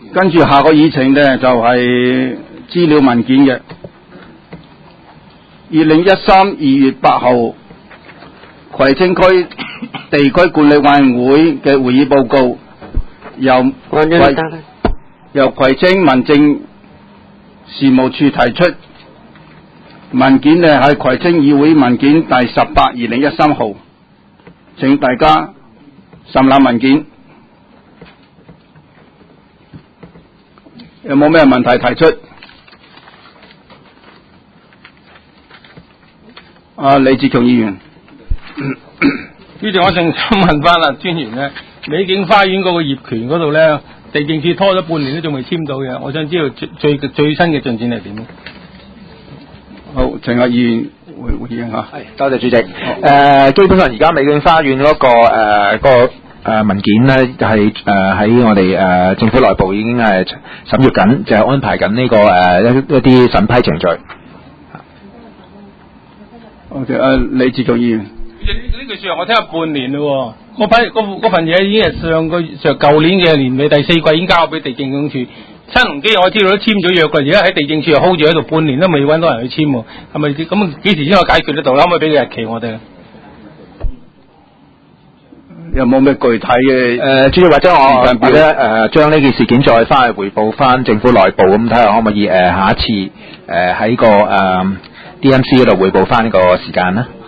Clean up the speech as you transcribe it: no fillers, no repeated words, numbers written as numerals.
跟住下個議程呢，就係資料文件嘅。2013 2月8號葵青區地區管理委員會嘅會議報告，由葵青民政事務處提出，文件呢係葵青議會文件第18 2013號，請大家審覽文件。有冇咩問題提出？李志強議員， 主席，我正想問翻啦，專員咧，美景花園嗰個業權嗰度咧，地政處拖咗半年都仲未簽到嘅，我想知道最新嘅進展係點？ 好，請阿議員回應下。 係，多謝主席。基本上而家美景花園嗰個文件咧，係喺我哋政府內部已經係審閱緊，就係安排緊呢個一啲審批程序。 OK， 李志強議員。 呢句説話我聽咗半年咯，嗰份嘢已經係舊年嘅年尾第4季已經交俾地政總署。新鴻基我知道都簽咗約㗎，而家喺地政處又 hold 住喺度半年都未揾到人去簽喎，係咪咁幾時先可以解決得到？可唔可以俾個日期我哋？ 有冇咩具體嘅主席或者將呢件事件再翻去匯報翻政府內部，咁睇下可唔可以下一次喺個DMC 嗰度匯報翻呢個時間呢？